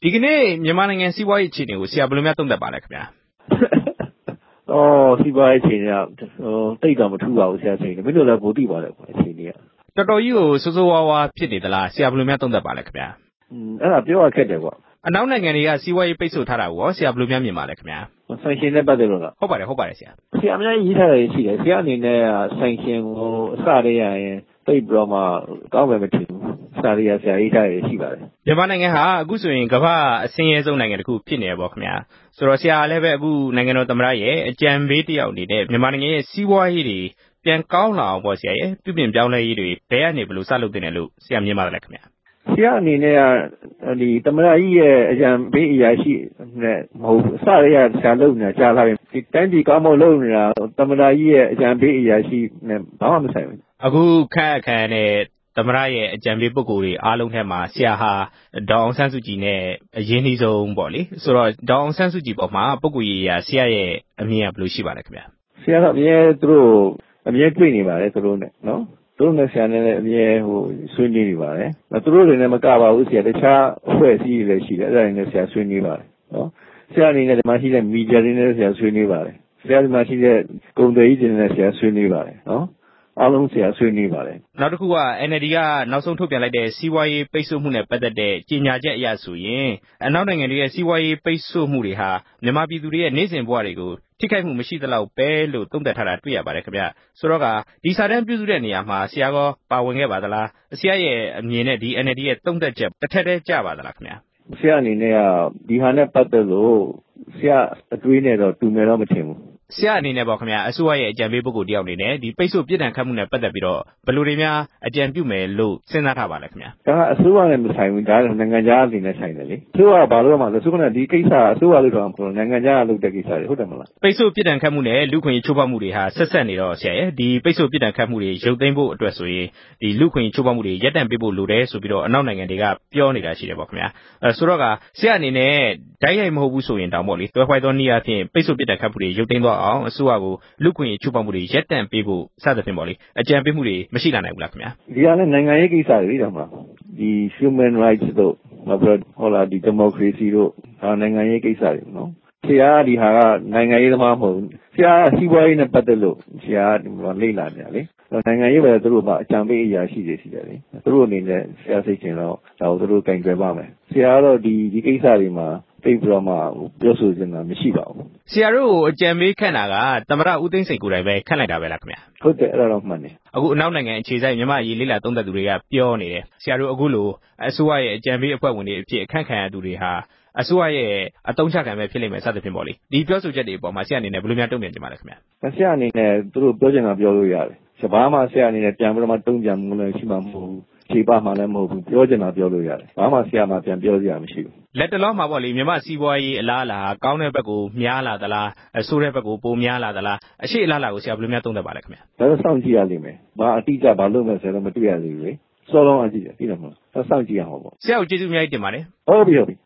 ဒီကနေ့မြန်မာနိုင်ငံစီးပွားရေးအခြေအနေကိုဆရာဘယ်လိုများသုံးသပ်ပါလဲခင်ဗျာစီးပွားရေးအခြေအနေကတိတ်တော့မထူးပါဘူးဆရာအခြေအနေမင်းတို့လည်းပိုသိပါတယ်အခြေအနေကတော်တော်ကြီးကိုစိုးစိုးဝါးဝါဖြစ်နေသလားဆရာဘယ်လိုများသုံးသပ်ပါလဲခင်ဗျာအဲ့ဒါပြောရခက်တယ်အနောက်နိုင်ငံတွေကစီးပွားရေးပိတ်ဆို့ထားတာကိုဆရာဘယ်လိုများမြင်ပါလဲခင်ဗျာဆိုင်ရှင်နဲ့ပတ်သက်လို့လားဟုတ်ပါတယ်ဆရာအများကြီးရေးထားတယ်ရှိတယ်ဆရာအနေနဲ့ဆိုင်ရှင်ကိုအစတည်းရရင်ပိတ်ပြီးတော့မှကောင်းမယ်မထင်ဘူးစာရီဆရာရေးထားတယ်ရှိပါတယ်မြန်မာနိုင်ငံဟာအခုဆိုရင်ကမ္ဘာအဆင်းရဲဆုံးနိုင်ငံတစ်ခုဖြစ်နေရပေါ့ခင်ဗျာဆိုတော့ဆရာလည်းပဲအခုနိုင်ငံတော်သမ္မတရဲ့အကြံပေးတစ်ယောက်အနေနဲ့မြန်မာနိုင်ငံရဲ့စီးပွားရေးတွေပြန်ကောင်းလာအောင်ပေါ့ဆရာရဲ့ပြုပြင်ပြောင်းလဲရေးတွေဘယ်ကနေဘယ်လိုစလုပ်တင်တယ်လို့ဆရာမြင်ပါတယ်ခင်ဗျာဆရာအနေနဲ့ဒီသမ္မတကြီးရဲ့အကြံပေးအရာရှိနဲ့မဟုတ်ဘူးအစတည်းကဆရာလုပ်နေတာကြားလာပြီဒီတိုင်းပြည်ကောင်းဖို့လုပ်နေတာသမ္မတကြီးရဲ့အကြံပေးအရာရှိနဲ့ဘာမှမဆိုင်ဘူးအခုခန့်အခါနဲ့သမ္မတရဲ့အကြံပေးပုဂ္ဂိုလ်တွေအားလုံးထဲမှာဆရာဟာဒေါအောင်ဆန်းစုကြည်နဲ့အရင်းနှီးဆုံးပေါ့လေဆိုတော့ဒေါအောင်ဆန်းစုကြည်ပေါ်မှာပုဂ္ဂိုလ်ရေးရာဆရာရဲ့အမြင်ကဘယ်လိုရှိပါလဲခင်ဗျာဆရာကအမြဲသူတို့အမြဲတွေ့နေပါတယ်သူတို့နဲ့နော်သူတို့နဲ့ဆရာနဲ့လည်းအမြဲဆွေးနွေးနေပါတယ်သူတို့တွေနဲ့မကပါဘူးဆရာတခြားအဖွဲ့အစည်းတွေလည်းရှိတယ်အဲ့ဒါတွေနဲ့ဆရာဆွေးနွေးပါတယ်နော်ဆရာအနေနဲ့ဒီမှာရှိတဲ့မီဒီယာတွေနဲ့ဆရာဆွေးနွေးပါတယ်ဆရာဒီမှာရှိတဲ့ကုန်သွယ်ရေးတွေနဲ့ဆရာဆွေးနွေးပါတယ်နော်အားလုံးဆရာဆွေးနွေးပါတယ်နောက်တစ်ခုက NLD ကနောက်ဆုံးထုတ်ပြန်လိုက်တဲ့စီးပွားရေးပိတ်ဆို့မှုနဲ့ပတ်သက်တဲ့ကြေညာချက်အရဆိုရင်အနောက်နိုင်ငံတွေရဲ့စီးပွားရေးပိတ်ဆို့မှုတွေဟာမြန်မာပြည်သူတွေရဲ့နေ့စဉ်ဘဝတွေကိုထိခိုက်မှုမရှိသလောက်ပဲလို့သုံးသပ်ထားတာတွေ့ရပါတယ်ခင်ဗျဆိုတော့ဒီစာတမ်းပြုစုတဲ့နေရာမှာဆရာကပါဝင်ခဲ့ပါသလားဆရာရဲ့အမြင်နဲ့ဒီ NLD ရဲ့သုံးသပ်ချက်တစ်ထက်တည်းကျပါသလားခင်ဗျဆရာအနေနဲ့ကဒီဟာနဲ့ပတ်သက်လို့ဆရာအတွေးနဲ့တော့တူမယ်တော့မထင်ဘူးဆရာအနေနဲ့ပေါ့ခင်ဗျာအစိုးရရဲ့အကြံပေးပုဂ္ဂိုလ်တယောက်အနေနဲ့ဒီပိတ်ဆို့ပြစ်ဒဏ်ခတ်မှုနဲ့ပတ်သက်ပြီးတော့ဘယ်လိုတွေများအကြံပြုမယ်လို့စဉ်းစားထားပါလဲခင်ဗျာဒါကအစိုးရနဲ့မဆိုင်ဘူးဒါကနိုင်ငံခြားအနေနဲ့ဆိုင်တယ်လေအစိုးရကဘာလို့မှလဲဆိုတော့ဒီကိစ္စအစိုးရလို့တော့မဟုတ်နိုင်ငံခြားကလုပ်တဲ့ကိစ္စတွေဟုတ်တယ်မလားပိတ်ဆို့ပြစ်ဒဏ်ခတ်မှုနဲ့လူခွင့်ချိုးဖောက်မှုတွေဟာဆက်ဆက်နေတော့ဆရာရဲ့ဒီပိတ်ဆို့ပြစ်ဒဏ်ခတ်မှုတွေရုပ်သိမ်းဖို့အတွက်ဆိုရင်ဒီလူခွင့်ချိုးဖောက်မှုတွေရပ်တန့်ပေးဖို့လိုတယ်ဆိုပြီးတော့အနောက်နိုင်ငံတွေကပြောနေတာရှိတယ်ပေါ့ခင်ဗျာဆိုတော့ဆရာအနေနဲ့ဓာတ်ရိုက်မဟုတ်ဘူးဆိုရင်တောင်ပေါ့လေတွဲဖိုက်သောနည်းအားဖြင့်ပိတ်ဆို့ပြစ်ဒဏ်ခတ်မှုတွေရုပ်သိမ်းသွားအောင်အစိုးရကိုလူခွင့်ချိုးဖောက်မှုတွေရပ်တန့်ပေးဖို့စသဖြင့်ပေါ့လေအကြံပေးမှုတွေမရှိလာနိုင်ဘူးလားခင်ဗျာဒီကနေ့နိုင်ငံရေးကိစ္စတွေတောင်မှဒီ human rights တို့နောက်ပြီးဟုတ်လားဒီ democracy တို့ဒါနိုင်ငံရေးကိစ္စတွေနော်ဆရာဒီဟာကနိုင်ငံရေးသမားမဟုတ်ဘူးဆရာစီးပွားရေးနဲ့ပတ်သက်လို့ဆရာဒီမှာလေ့လာနေတယ်လေနိုင်ငံရေးပဲသူတို့ကအကြံပေးအရာရှိတွေရှိတယ်လေသူတို့အနေနဲ့ဆရာစိတ်ချင်တော့ဒါကိုသူတို့ကင်တွယ်ပါမယ်ဆရာကတော့ဒီကိစ္စတွေမှာသိပြီးတော့မှပြောဆိုနေတာမရှိပါဘူးဆရာတို့ကိုအကြံပေးခန့်တာကသမ္မတဦးသိန်းစိန်ကိုယ်တိုင်ပဲခန့်လိုက်တာပဲလားခင်ဗျာဟုတ်တယ်အဲ့ဒါတော့မှန်တယ်အခုအနောက်နိုင်ငံအခြေစိုက်မြန်မာအရေးလေ့လာသုံးသပ်သူတွေကပြောနေတယ်ဆရာတို့အခုလိုအစိုးရရဲ့အကြံပေးအဖွဲ့ဝင်တွေအဖြစ်အခန့်ခံရသူတွေဟာအစိုးရရဲ့အတုံးချခံပဲဖြစ်လိမ့်မယ်စသဖြင့်ပေါ့လေဒီပြောဆိုချက်တွေအပေါ်မှာဆရာအနေနဲ့ဘယ်လိုများတုံ့ပြန်ကြပါလဲခင်ဗျာဆရာအနေနဲ့သူတို့ပြောချင်တာပြောလို့ရတယ်ဘာမှဆရာအနေနဲ့ပြန်ပြီးတော့မှတုံ့ပြန်မှုလည်းရှိမှာမဟုတ်ဘူးခြေပမှလည်းမဟုတ်ဘူးပြောချင်တာပြောလို့ရတယ်ဘာမှဆရာမှပြန်ပြောစရာမရှိဘူးလက်တလောမှာပေါ့လေမြန်မာစီးပွားရေးအလားအလာကောင်းတဲ့ဘက်ကိုများလာသလားဆိုးတဲ့ဘက်ကိုပိုများလာသလားအရှိအလားအလာကိုဆရာဘယ်လိုများသုံးသပ်ပါလဲခင်ဗျာဒါတော့စောင့်ကြည့်ရလိမ့်မယ်ဘာအတိအကျဘာလုပ်မယ်ဆိုတော့မတွေ့ရသေးဘူးလေစောလုံးအကြည့်တယ်သိတယ်မဟုတ်လားစောင့်ကြည့်ရအောင်ပေါ့ဆရာကိုကျေးဇူးအများကြီးတင်ပါတယ်ဟုတ်ပြီ